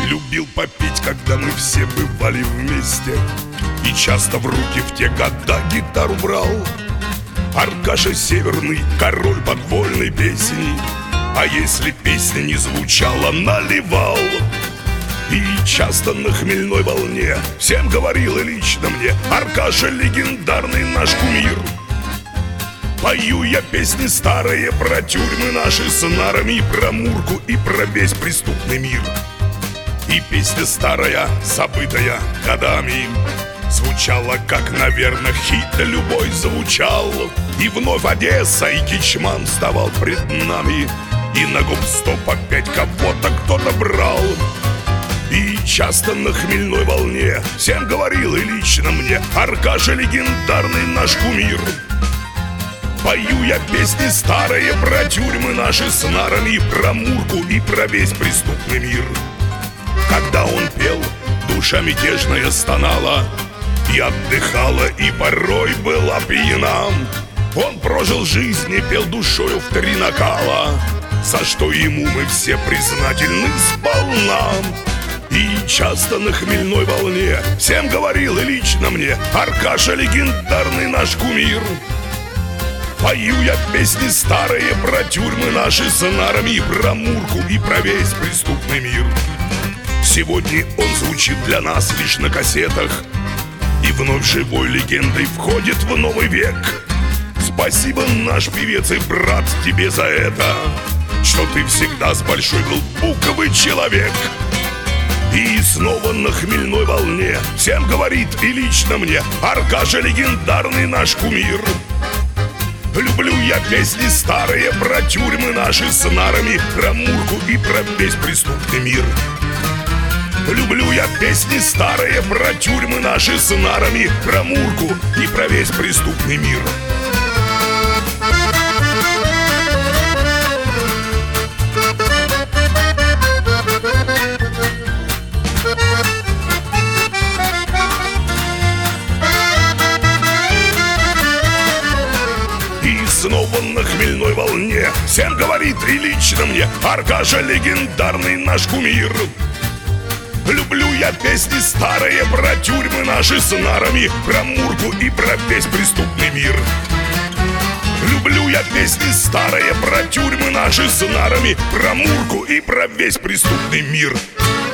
Любил попеть, когда мы все бывали вместе, и часто в руки в те года гитару брал. Аркаша Северный, король подвольной песни, а если песня не звучала, наливал. И часто на хмельной волне всем говорил и лично мне: Аркаша легендарный наш кумир. Пою я песни старые про тюрьмы наши с нарами, и про Мурку, и про весь преступный мир. И песня старая, забытая годами, звучала, как, наверное, хит любой звучал. И вновь Одесса и Кичман вставал пред нами, и на гоп-стоп опять кого-то кто-то брал. И часто на хмельной волне всем говорил и лично мне: Аркаша легендарный наш кумир. Пою я песни старые про тюрьмы наши с нарами, и про Мурку, и про весь преступный мир. Когда он пел, душа мятежная стонала и отдыхала, и порой была пьяна. Он прожил жизнь и пел душою в 3 накала, за что ему мы все признательны сполна. И часто на хмельной волне всем говорил и лично мне: Аркаша легендарный наш кумир. Пою я песни старые про тюрьмы наши с нарами, и про Мурку, и про весь преступный мир. Сегодня он звучит для нас лишь на кассетах, и вновь живой легендой входит в новый век. Спасибо, наш певец и брат, тебе за это, что ты всегда с большой был буквы человек. И снова на хмельной волне всем говорит и лично мне: Аркаша легендарный наш кумир. Люблю я песни старые про тюрьмы наши с нарами, про Мурку и про весь преступный мир. Люблю я песни старые про тюрьмы наши с нарами, про Мурку и про весь преступный мир. И снова на хмельной волне всем говорит и лично мне: Аркаша легендарный наш кумир. Люблю я песни старые про тюрьмы наши с нарами, про Мурку и про весь преступный мир. Люблю я песни старые про тюрьмы наши с нарами, про Мурку и про весь преступный мир.